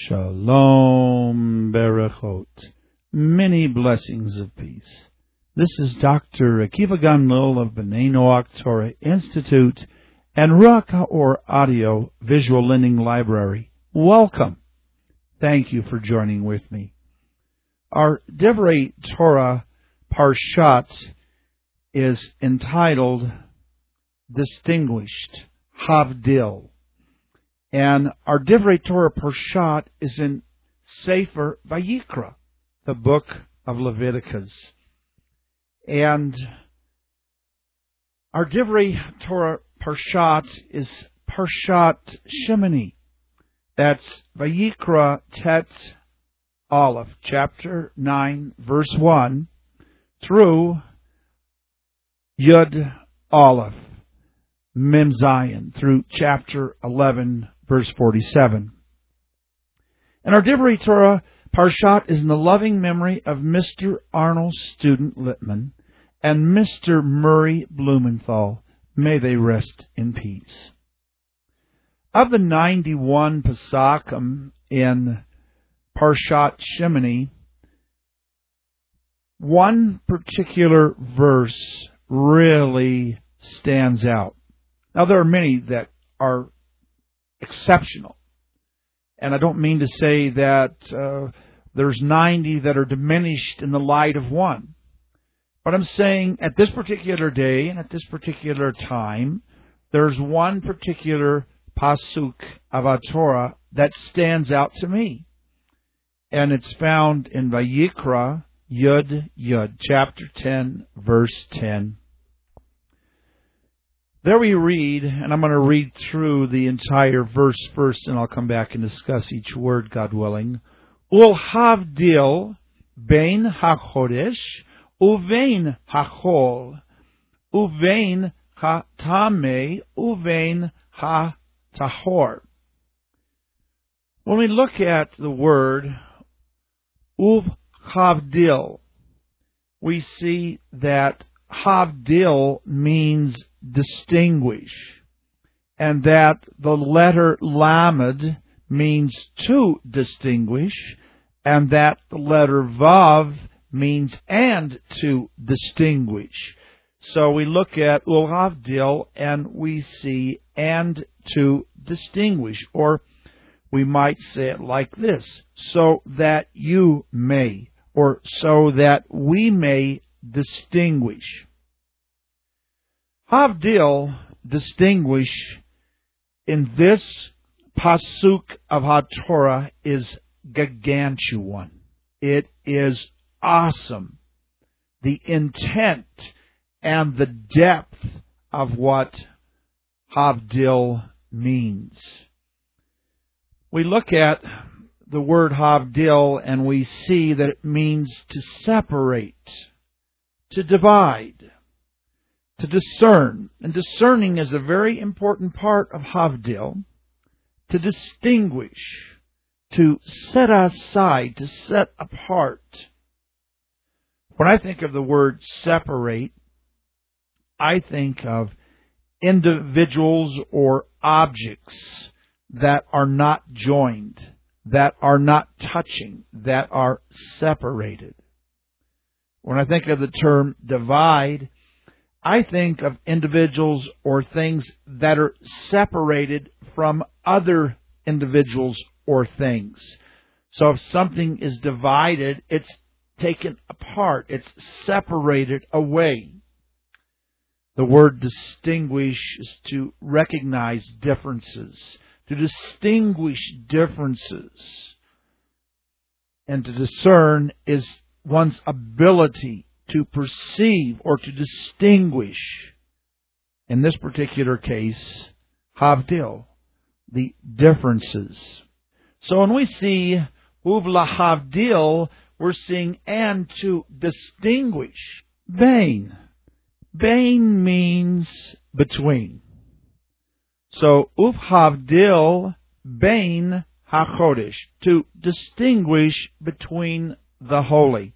Shalom Berachot. Many blessings of peace. This is Dr. Akiva Gamliel of B'nai Noach Torah Institute and Ruach HaOr Audio Visual Learning Library. Welcome. Thank you for joining with me. Our Divrei Torah Parshat is entitled Distinguished, Havdil. And our Divrei Torah Parshat is in Sefer Vayikra, the book of Leviticus. And our Divrei Torah Parshat is Parshat Shemini. That's Vayikra Tet Aleph, chapter 9, verse 1, through Yud Aleph, Mem Zayin, through chapter 11, verse 47. And our Divrei Torah Parshat is in the loving memory of Mr. Arnold Student Littman and Mr. Murray Blumenthal. May they rest in peace. Of the 91 Pesakim in Parshat Shemini, one particular verse really stands out. Now, there are many that are exceptional. And I don't mean to say that there's 90 that are diminished in the light of one. But I'm saying at this particular day and at this particular time, there's one particular pasuk of Torah that stands out to me. And it's found in Vayikra Yud, chapter 10, verse 10. There we read, and I'm going to read through the entire verse first, and I'll come back and discuss each word, God willing. Ul havdil bein hachodesh uvein hachol uvein hatame uvein hatahor. When we look at the word havdil, we see that havdil means distinguish, and that the letter lamed means to distinguish, and that the letter vav means and to distinguish. So we look at ul havdil and we see and to distinguish, or we might say it like this: so that you may, or so that we may distinguish. Havdil, distinguish, in this pasuk of HaTorah is gargantuan. It is awesome. The intent and the depth of what Havdil means. We look at the word Havdil and we see that it means to separate, to divide, to discern. And discerning is a very important part of Havdil. To distinguish, to set aside, to set apart. When I think of the word separate, I think of individuals or objects that are not joined, that are not touching, that are separated. When I think of the term divide, I think of individuals or things that are separated from other individuals or things. So if something is divided, it's taken apart, it's separated away. The word distinguish is to recognize differences, to distinguish differences. And to discern is one's ability to perceive or to distinguish. In this particular case, Havdil, the differences. So when we see Uvla Havdil, we're seeing and to distinguish. Bein. Bein means between. So Uv Havdil Bein HaChodesh, to distinguish between the holy.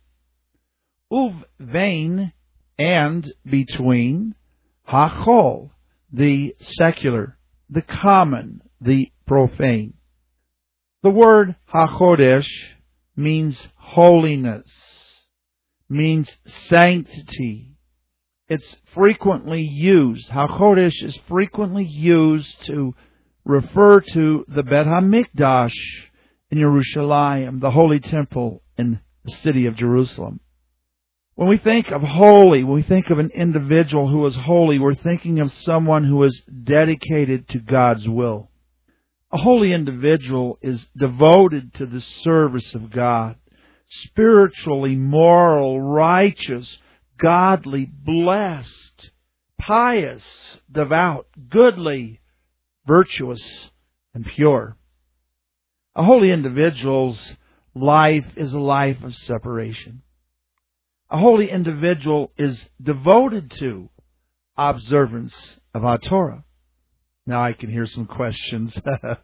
Uv Vein, and between. Hachol, the secular, the common, the profane. The word HaChodesh means holiness, means sanctity. It's frequently used. HaChodesh is frequently used to refer to the Bet HaMikdash in Yerushalayim, the holy temple in the city of Jerusalem. When we think of holy, when we think of an individual who is holy, we're thinking of someone who is dedicated to God's will. A holy individual is devoted to the service of God, spiritually, moral, righteous, godly, blessed, pious, devout, goodly, virtuous, and pure. A holy individual's life is a life of separation. A holy individual is devoted to observance of our Torah. Now I can hear some questions.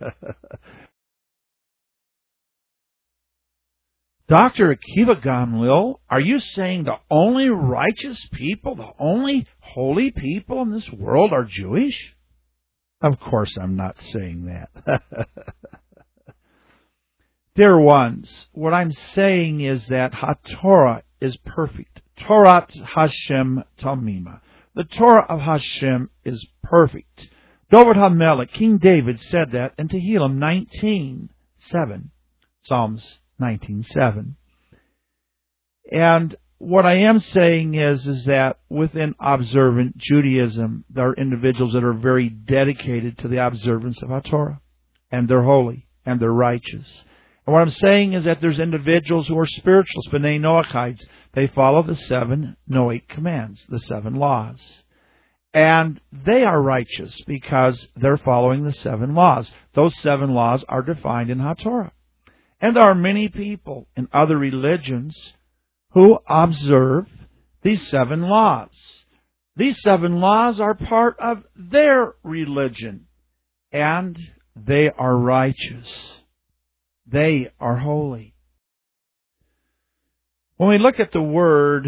Dr. Akiva Gamliel, are you saying the only righteous people, the only holy people in this world are Jewish? Of course I'm not saying that. Dear ones, what I'm saying is that HaTorah is perfect. Torah Hashem Talmima. The Torah of Hashem is perfect. David HaMelech, King David, said that in Tehillim 19:7. Psalms 19:7. And what I am saying is that within observant Judaism, there are individuals that are very dedicated to the observance of HaTorah. And they're holy. And they're righteous. And what I'm saying is that there's individuals who are spiritualists, B'nai Noachites. They follow the 7 Noach commands, the 7 laws. And they are righteous because they're following the 7 laws. Those 7 laws are defined in HaTorah. And there are many people in other religions who observe these 7 laws. These 7 laws are part of their religion. And they are righteous. They are holy. When we look at the word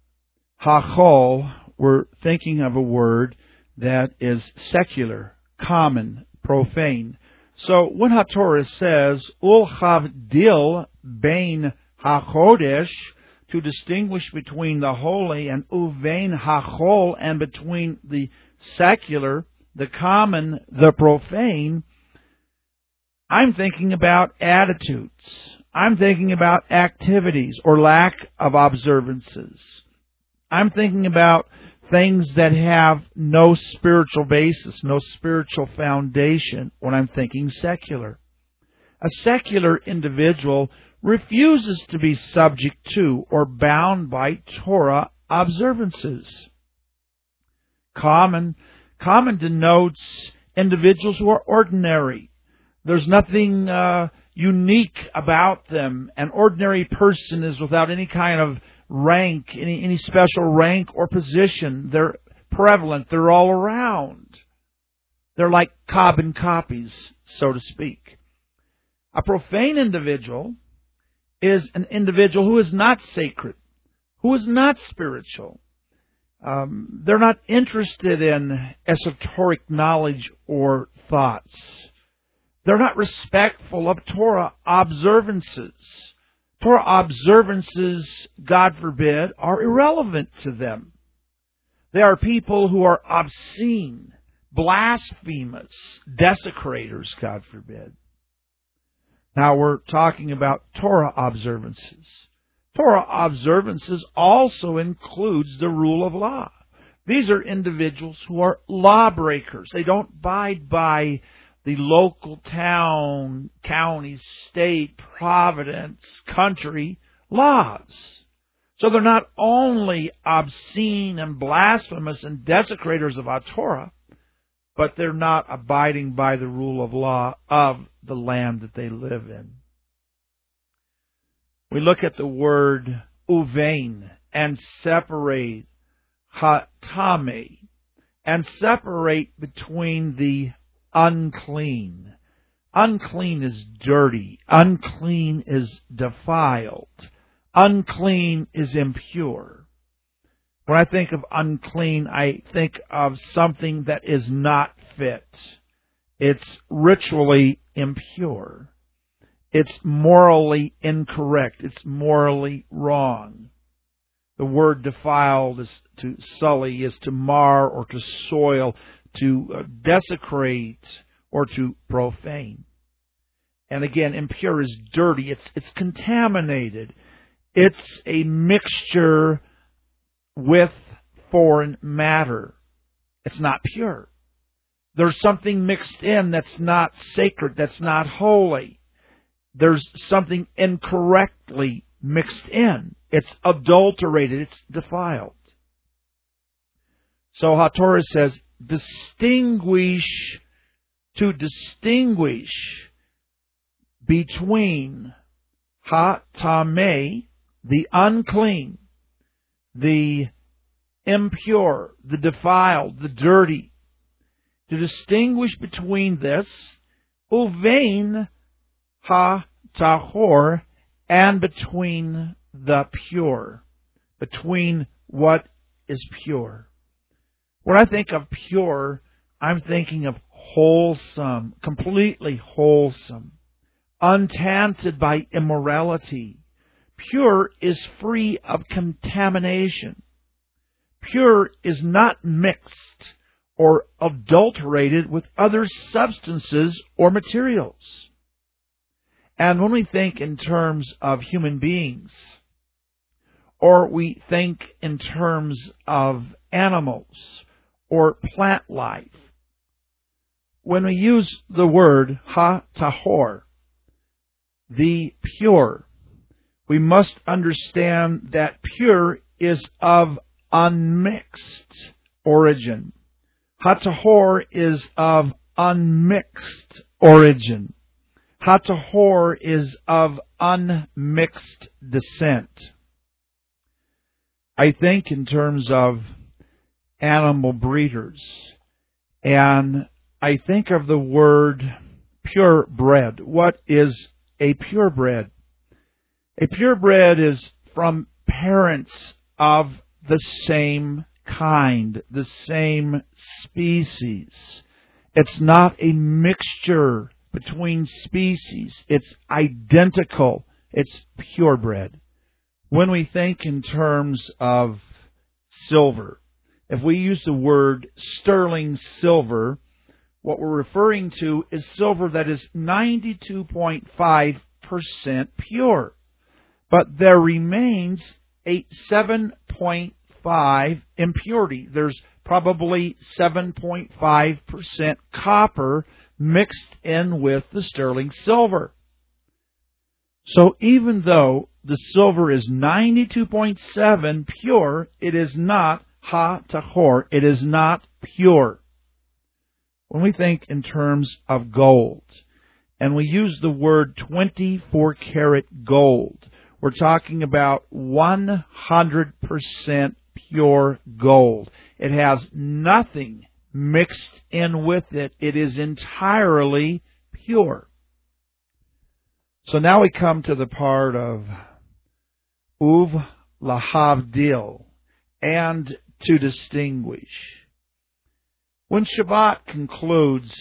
hachol, we're thinking of a word that is secular, common, profane. So when HaTorah says, Ul chavdil bein hachodesh, to distinguish between the holy, and uvein hachol, and between the secular, the common, the profane, I'm thinking about attitudes. I'm thinking about activities or lack of observances. I'm thinking about things that have no spiritual basis, no spiritual foundation when I'm thinking secular. A secular individual refuses to be subject to or bound by Torah observances. Common denotes individuals who are ordinary. There's nothing unique about them. An ordinary person is without any kind of rank, any special rank or position. They're prevalent. They're all around. They're like carbon copies, so to speak. A profane individual is an individual who is not sacred, who is not spiritual. They're not interested in esoteric knowledge or thoughts. They're not respectful of Torah observances. Torah observances, God forbid, are irrelevant to them. They are people who are obscene, blasphemous, desecrators, God forbid. Now we're talking about Torah observances. Torah observances also includes the rule of law. These are individuals who are lawbreakers. They don't abide by the local town, county, state, providence, country laws. So they're not only obscene and blasphemous and desecrators of our Torah, but they're not abiding by the rule of law of the land that they live in. We look at the word uvein and separate, hatame, and separate between the unclean. Unclean is dirty. Unclean is defiled. Unclean is impure. When I think of unclean, I think of something that is not fit. It's ritually impure. It's morally incorrect. It's morally wrong. The word defiled is to sully, is to mar or to soil, to desecrate or to profane. And again, impure is dirty. It's contaminated. It's a mixture with foreign matter. It's not pure. There's something mixed in that's not sacred, that's not holy. There's something incorrectly mixed in. It's adulterated. It's defiled. So HaTorah says, to distinguish between ha-tameh, the unclean, the impure, the defiled, the dirty. To distinguish between this, uvein ha-tahor, and between the pure, between what is pure. When I think of pure, I'm thinking of wholesome, completely wholesome, untainted by immorality. Pure is free of contamination. Pure is not mixed or adulterated with other substances or materials. And when we think in terms of human beings, or we think in terms of animals or plant life, when we use the word ha-tahor, the pure, we must understand that pure is of unmixed origin. Ha-tahor is of unmixed origin. Ha-tahor is of unmixed descent. I think in terms of animal breeders, and I think of the word purebred. What is a purebred? A purebred is from parents of the same kind, the same species. It's not a mixture between species. It's identical. It's purebred. When we think in terms of silver, if we use the word sterling silver, what we're referring to is silver that is 92.5% pure. But there remains a 7.5 impurity. There's probably 7.5% copper mixed in with the sterling silver. So even though the silver is 92.7 pure, it is not ha-tahor. It is not pure. When we think in terms of gold, and we use the word 24-karat gold, we're talking about 100% pure gold. It has nothing mixed in with it. It is entirely pure. So now we come to the part of uv lahavdil, and to distinguish. When Shabbat concludes,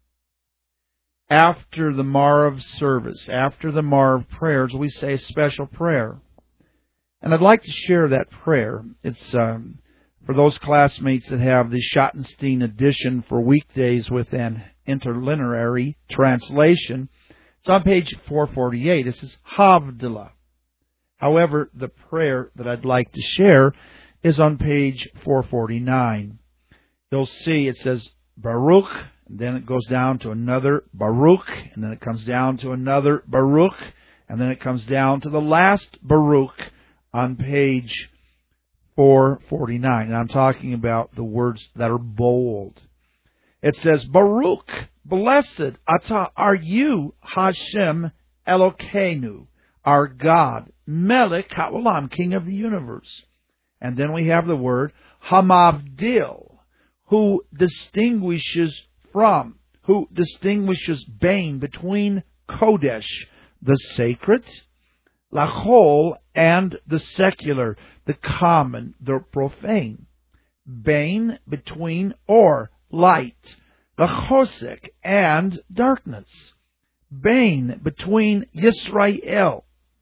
after the Marav service, after the Marav prayers, we say a special prayer. And I'd like to share that prayer. It's for those classmates that have the Schottenstein edition for weekdays with an interlineary translation. It's on page 448. It says Havdalah. However, the prayer that I'd like to share is on page 449. You'll see it says Baruch, and then it goes down to another Baruch, and then it comes down to another Baruch, and then it comes down to the last Baruch on page 449. And I'm talking about the words that are bold. It says, Baruch, blessed Atah are you, Hashem Elokeinu, our God, Melech HaOlam, King of the universe. And then we have the word Hamavdil, who distinguishes from, who distinguishes between Kodesh, the sacred, Lachol, and the secular, the common, the profane. Bain, between, or light, Lachosek, and darkness. Bain, between Yisrael,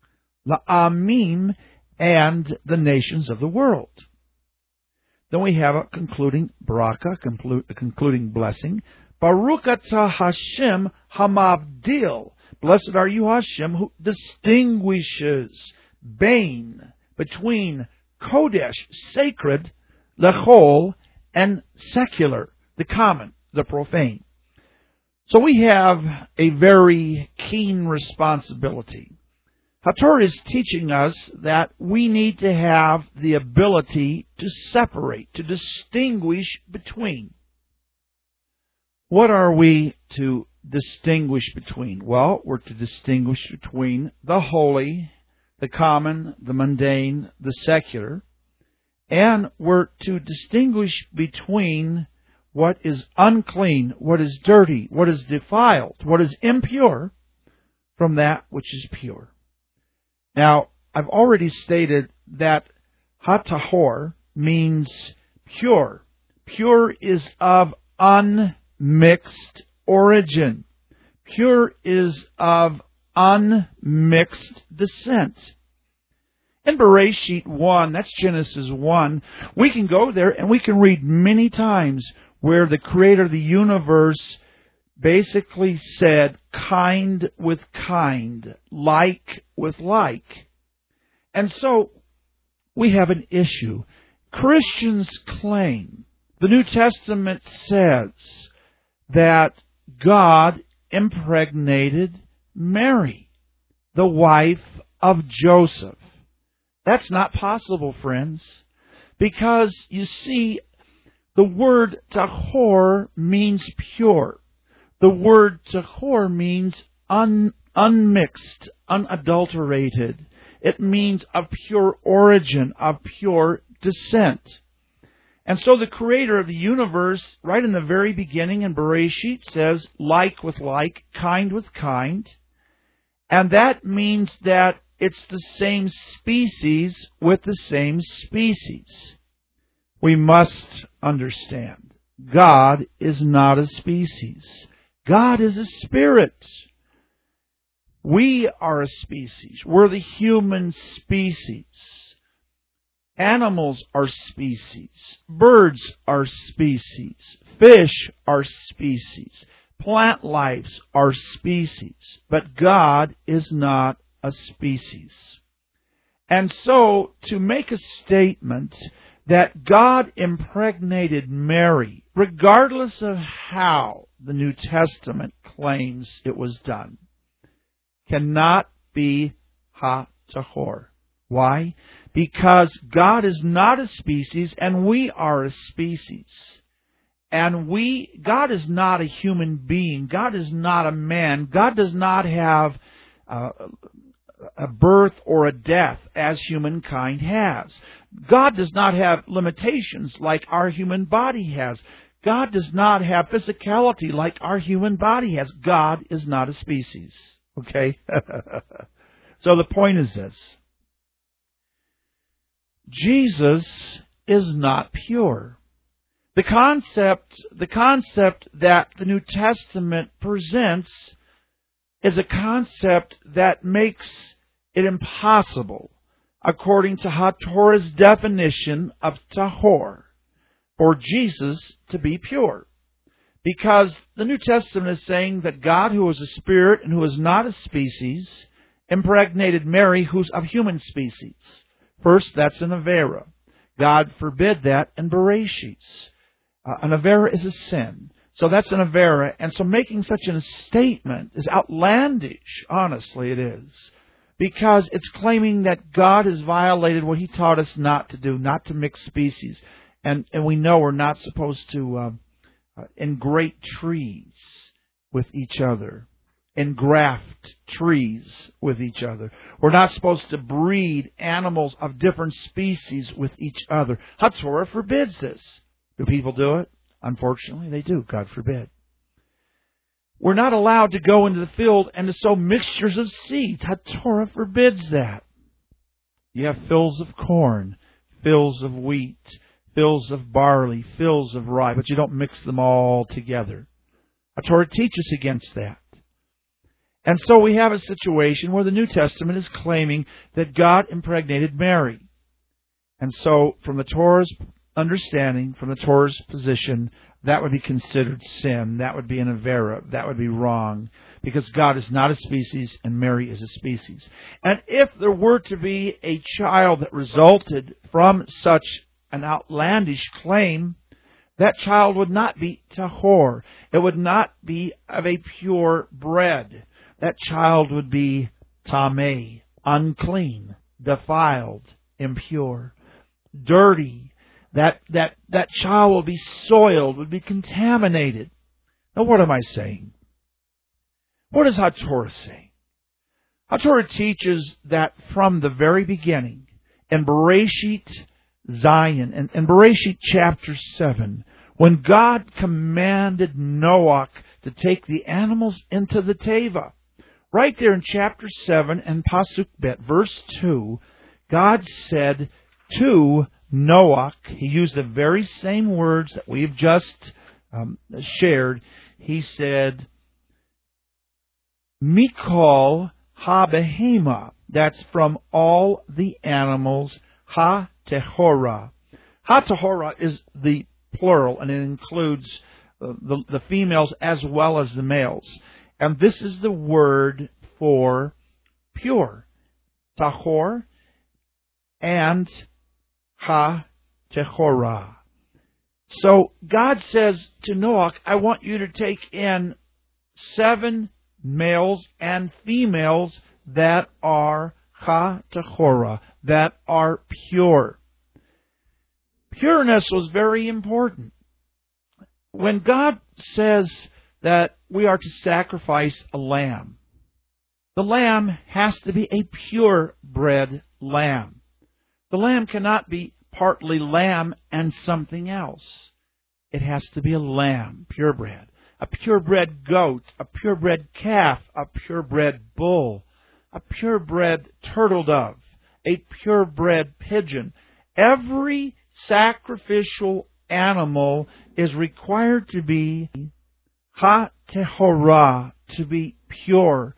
La'amim, and the nations of the world. Then we have a concluding bracha, a concluding blessing. Baruch atah Hashem hamavdil. Blessed are you, Hashem, who distinguishes Bain, between Kodesh, sacred, Lechol, and secular, the common, the profane. So we have a very keen responsibility. HaTorah is teaching us that we need to have the ability to separate, to distinguish between. What are we to distinguish between? Well, we're to distinguish between the holy, the common, the mundane, the secular, and we're to distinguish between what is unclean, what is dirty, what is defiled, what is impure, from that which is pure. Now, I've already stated that hatahor means pure. Pure is of unmixed origin. Pure is of unmixed descent. In Bereshit 1, that's Genesis 1, we can go there and we can read many times where the Creator of the universe basically said kind with kind, like with like. And so we have an issue. Christians claim, the New Testament says, that God impregnated Mary, the wife of Joseph. That's not possible, friends, because you see, the word tahor means pure. The word tahor means unmixed, unadulterated. It means of pure origin, of pure descent. And so the Creator of the universe, right in the very beginning in Bereshit, says like with like, kind with kind. And that means that it's the same species with the same species. We must understand, God is not a species. God is a spirit. We are a species. We're the human species. Animals are species. Birds are species. Fish are species. Plant lives are species. But God is not a species. And so, to make a statement that God impregnated Mary, regardless of how the New Testament claims it was done, cannot be ha-tahor. Why? Because God is not a species and we are a species. And God is not a human being. God is not a man. God does not have a birth or a death as humankind has. God does not have limitations like our human body has. God does not have physicality like our human body has. God is not a species. Okay? So the point is this. Jesus is not pure. The concept that the New Testament presents is a concept that makes it impossible, according to HaTorah's definition of tahor, for Jesus to be pure. Because the New Testament is saying that God, who is a spirit and who is not a species, impregnated Mary, who's of human species. First, that's an avera. God forbid that in Bereshit. An avera is a sin. So that's an avera. And so making such a statement is outlandish. Honestly, it is. Because it's claiming that God has violated what He taught us not to do, not to mix species. And we know we're not supposed to engrate trees with each other. Engraft trees with each other. We're not supposed to breed animals of different species with each other. HaTorah forbids this. Do people do it? Unfortunately, they do. God forbid. We're not allowed to go into the field and to sow mixtures of seeds. HaTorah forbids that. You have fills of corn, fills of wheat, fills of barley, fills of rye, but you don't mix them all together. HaTorah teaches against that. And so we have a situation where the New Testament is claiming that God impregnated Mary. And so from the Torah's understanding, from the Torah's position, that would be considered sin. That would be an avera. That would be wrong. Because God is not a species and Mary is a species. And if there were to be a child that resulted from such an outlandish claim, that child would not be tahor. It would not be of a pure bread. That child would be tameh, unclean, defiled, impure, dirty. That child will be soiled, would be contaminated. Now what am I saying? What does HaTorah say? HaTorah teaches that from the very beginning, in Bereshit Zion, in Bereshit chapter 7, when God commanded Noah to take the animals into the Teva, right there in chapter 7 and Pasuk Bet, verse 2, God said to Noah, he used the very same words that we've just shared. He said, Mikol ha-behema, that's from all the animals, ha-tehora. Ha-tehora is the plural, and it includes the females as well as the males. And this is the word for pure. Tahor and ha-tehora. So God says to Noah, I want you to take in 7 males and females that are ha-tehora, that are pure. Pureness was very important. When God says that we are to sacrifice a lamb, the lamb has to be a purebred lamb. The lamb cannot be partly lamb and something else. It has to be a lamb, purebred. A purebred goat, a purebred calf, a purebred bull, a purebred turtle dove, a purebred pigeon. Every sacrificial animal is required to be ha-tehora, to be pure,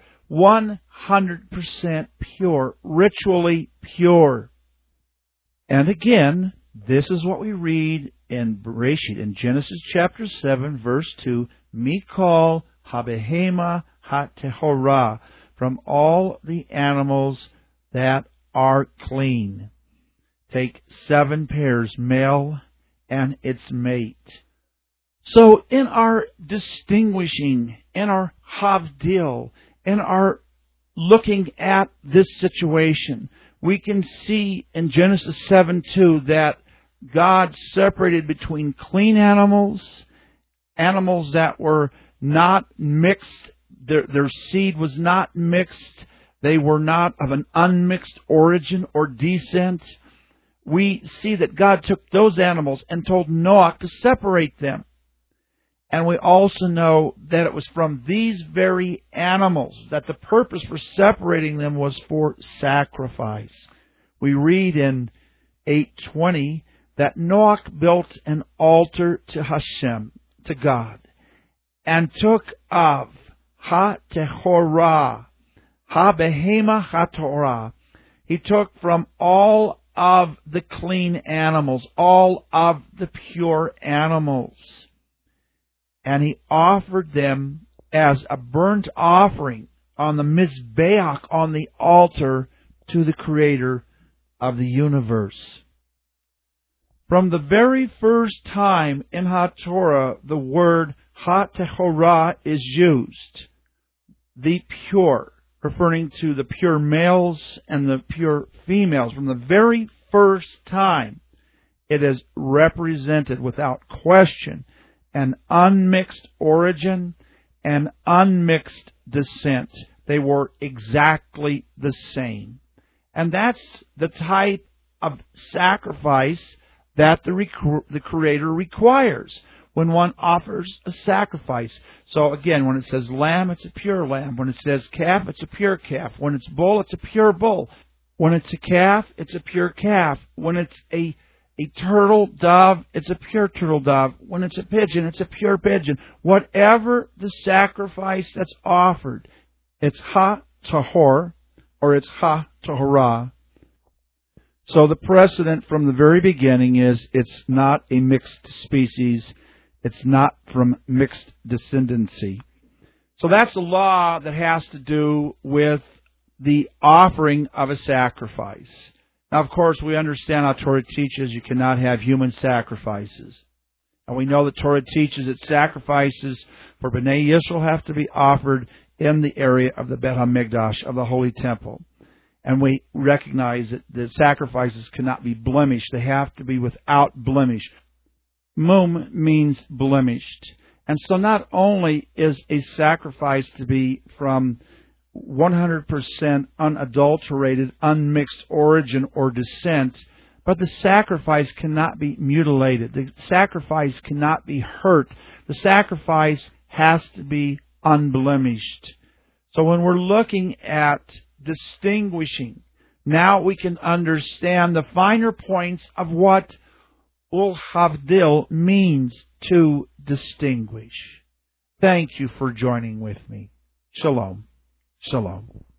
100% pure, ritually pure. And again, this is what we read in Bereshit, in Genesis chapter 7, verse 2, Mikol ha-behema ha-tehora, from all the animals that are clean. Take 7 pairs, male and its mate. So in our distinguishing, in our havdil, in our looking at this situation, we can see in Genesis 7:2 that God separated between clean animals, animals that were not mixed, their seed was not mixed, they were not of an unmixed origin or descent. We see that God took those animals and told Noah to separate them. And we also know that it was from these very animals that the purpose for separating them was for sacrifice. We read in 8:20 that Noah built an altar to Hashem, to God, and took of ha-tehora, ha-behema ha-tehora. He took from all of the clean animals, all of the pure animals, and he offered them as a burnt offering on the Mizbeach, on the altar, to the Creator of the universe. From the very first time in HaTorah the word ha-tehora is used, the pure, referring to the pure males and the pure females, from the very first time, it is represented without question an unmixed origin and unmixed descent. They were exactly the same. And that's the type of sacrifice that the Creator requires when one offers a sacrifice. So again, when it says lamb, it's a pure lamb. When it says calf, it's a pure calf. When it's bull, it's a pure bull. When it's a calf, it's a pure calf. When it's a turtle dove, it's a pure turtle dove. When it's a pigeon, it's a pure pigeon. Whatever the sacrifice that's offered, It's ha-tahor, or it's ha-tahorah. So the precedent from the very beginning is it's not a mixed species. It's not from mixed descendancy. So that's a law that has to do with the offering of a sacrifice. Now, of course, we understand how Torah teaches you cannot have human sacrifices. And we know that Torah teaches that sacrifices for Bnei Yisrael have to be offered in the area of the Bet HaMikdash, of the Holy Temple. And we recognize that the sacrifices cannot be blemished. They have to be without blemish. Mum means blemished. And so not only is a sacrifice to be from 100% unadulterated, unmixed origin or descent, but the sacrifice cannot be mutilated. The sacrifice cannot be hurt. The sacrifice has to be unblemished. So when we're looking at distinguishing, now we can understand the finer points of what Ul-Havdil means to distinguish. Thank you for joining with me. Shalom. Shalom.